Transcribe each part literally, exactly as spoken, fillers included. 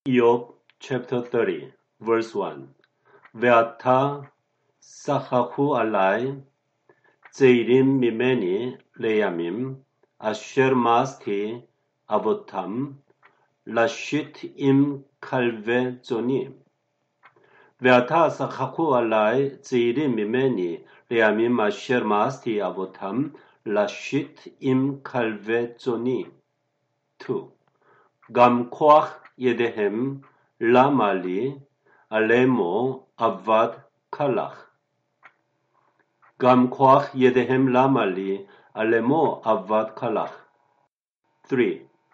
Job chapter thirty, verse one. ועתה שחחו עלי צעירים ממני לימים, אשר מאסתי אבותם, להשית עם כלבי צאני. ועתה שחחו עלי צעירים ממני לימים, אשר מאסתי אבותם, להשית עם כלבי צאני. two. גם כוח ידיהם למה לי, עלמו עבד קלח. גם כוח ידיהם למה לי, עלמו עבד קלח. three.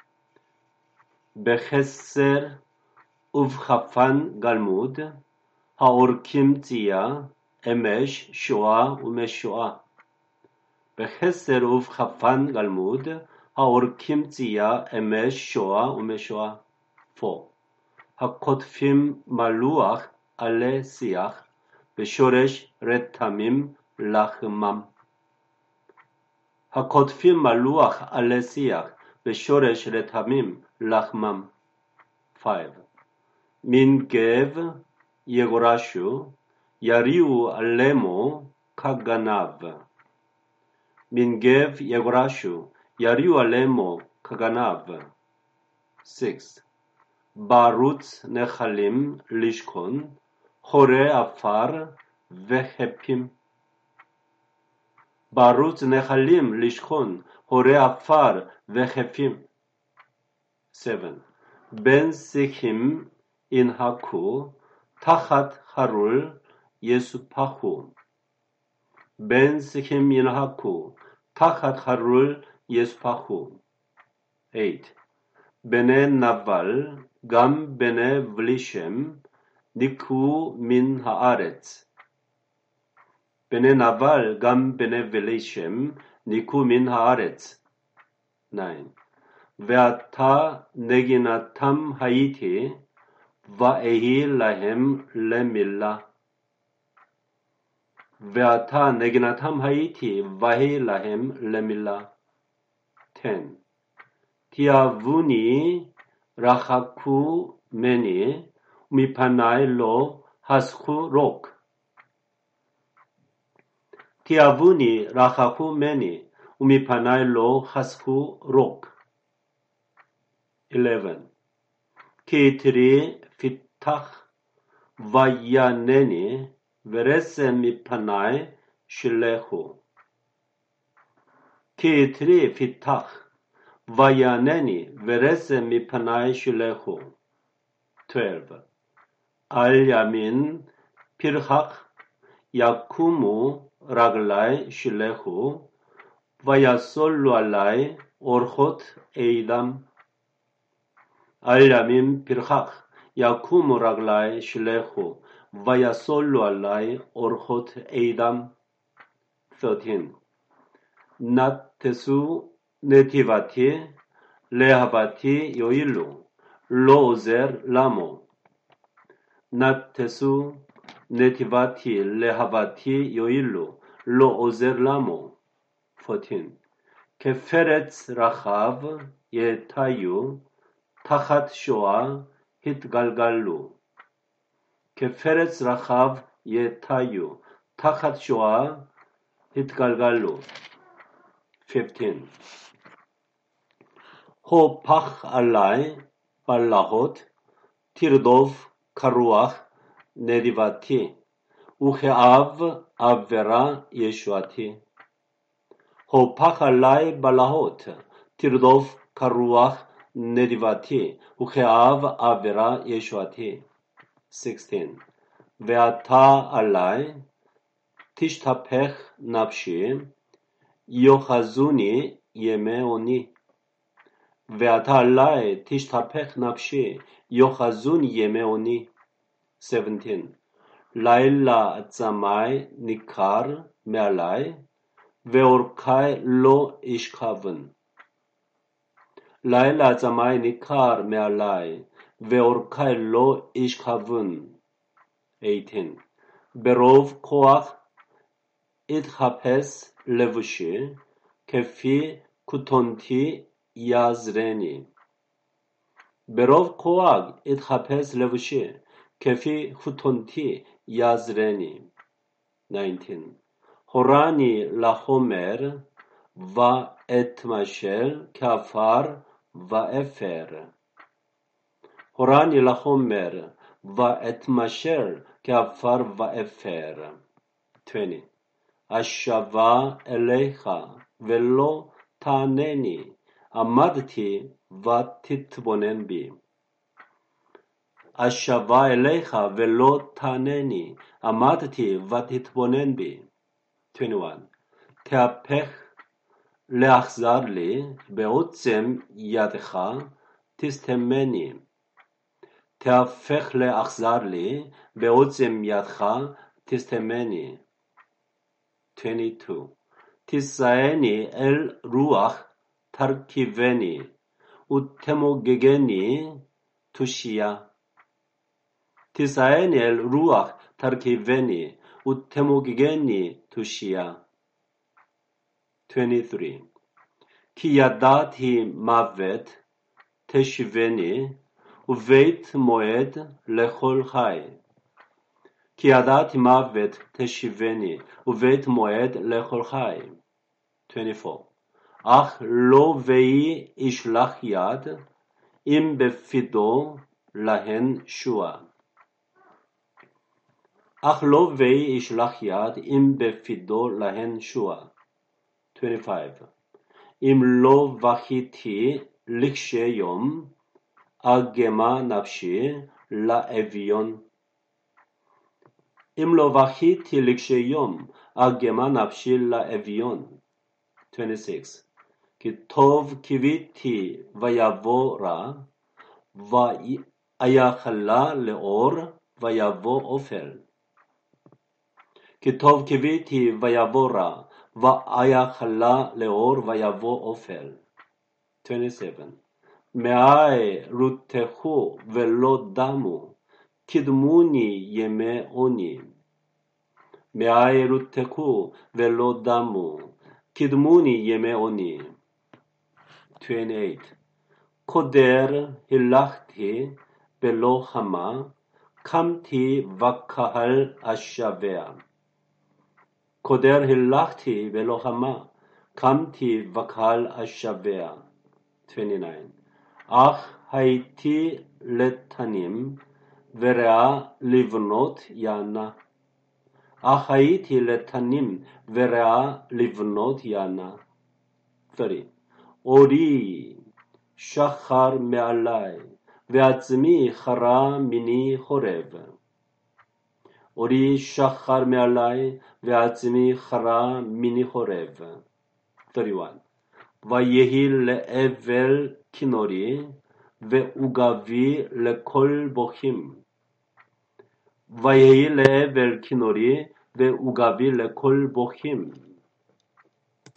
בחסר ובחפן גלמוד, האורכים צייה, אמש שואה ומשואה. בחסר ובחפן גלמוד, האורכים צייה, אמש שואה ומשואה. four. הכותפים מלוח עלי שיח, ושורש רתמים לחמם. הכותפים מלוח עלי שיח, ושורש רתמים לחמם. five. מן גב יגורשו, יריעו עלמו כגנב. מן גב יגורשו, יריעו עלמו כגנב. six. בערוץ נחלים לשכון, חורי עפר וחפים. בערוץ נחלים לשכון, חורי עפר וחפים. seven. בין שיחים ינהקו, תחת חרול יסופחו. בין שיחים ינהקו, תחת חרול יסופחו. eight. בני נבל, גם בני בלי שם, ניקו מן הארץ. בני נבל, גם בני בלי שם, ניקו מן הארץ. nine. ועתה נגינתם הייתי, ואהי להם למילה. ועתה נגינתם הייתי, ואהי להם למילה. ten. תיאבוני רחקו מני, ומפני לא הסחו רוק. תיאבוני רחקו מני, ומפני לא הסחו רוק. eleven. כי תרי פיתח וינני, ורסם מפני שלחו. כי תרי פיתח וינני, ורסם מפני שלחו. twelve. על ימין פרחח יקומו רגלי שלחו, ויסולו עלי אורחות אדם. על ימין פרחח יקומו רגלי שלחו, ויסולו עלי אורחות אדם. thirteen. נטסו נתיבתי, להבתי יועילו, לא עוזר למו. נטסו נתיבתי, להבתי יועילו, לא עוזר למו. fourteen. כפרץ רחב יטיו, תחת שואה התגלגלו. כפרץ רחב יטיו, תחת שואה התגלגלו. fifteen. הופך עלי בלהות, תרדוף כרוח נדיבתי, וכאב עבירה ישועתי. הופך עלי בלהות, תרדוף כרוח נדיבתי, וכאב עבירה ישועתי. sixteen. ועתה עלי תשתפך נפשי, יוחזוני ימי עוני. ועתה עלי תשתפך נפשי, יוחזון ימי עוני. seventeen. לילה עצמי ניכר מעלי, ואורכי לא ישכבון. לילה עצמי ניכר מעלי, ואורכי לא ישכבון. eighteen. ברוב כוח אתחפש לבושי, כפי כותונתי יעזרני. ברוב כוח התחפש לבושי, כפי חותנתי יעזרני. תשע עשרה. הורני לחומר, ואתמשל כעפר ואפר. הורני לחומר, ואתמשל כעפר ואפר. עשרים. אשבה אליך ולא תענני, עמדתי ותתבונן בי. אשבה אליך ולא תענני, עמדתי ותתבונן בי. עשרים ואחת. תהפך לאכזר לי, בעוצם ידך תסתמני. תהפך לאכזר לי, בעוצם ידך תסתמני. עשרים ושתיים. תישאני אל רוח תרכיבני, ותמוגגני תושייה. תישאני אל רוח תרכיבני, ותמוגגני תושייה. עשרים ושלוש. כי ידעתי מוות תשיבני, ובית מועד לכל חי. כי ידעתי מוות תשיבני, ובית מועד לכל חי. עשרים וארבע. אך לא ויהי ישלח יד, אם בפידו להן שועה. אך לא ויהי ישלח יד, אם בפידו להן שועה. עשרים וחמש. אם לא בכיתי לקשי יום, אגמה נפשי לאביון. אם לא בכיתי לקשי יום, אגמה נפשי לאביון. עשרים ושש. כי טוב קיוויתי ויבוא רע, ויחלה לאור ויבוא אופל. כי טוב קיוויתי ויבוא רע, ויחלה לאור ויבוא אופל. עשרים ושבע. מאי רותחו ולא דמו, קדמוני ימי עוני. מאי רותחו ולא דמו, קדמוני ימי עוני. עשרים ושמונה. קודר הלכתי בלא חמה, קמתי וקהל השבע. קודר הלכתי בלא חמה, קמתי וקהל השבע. עשרים ותשע. אך הייתי לתנים, ורעה לבנות יענה. אך הייתי לתנים, ורעה לבנות יענה. שלושים. אורי שחר מעלי, ועצמי חרה מיני חורב. אורי שחר מעלי, ועצמי חרה מיני חורב. שלושים ואחת. ויהי לאבל כינורי, ועוגבי לכל בוכים. ויהי לאבל כינורי, ועוגבי לכל בוכים.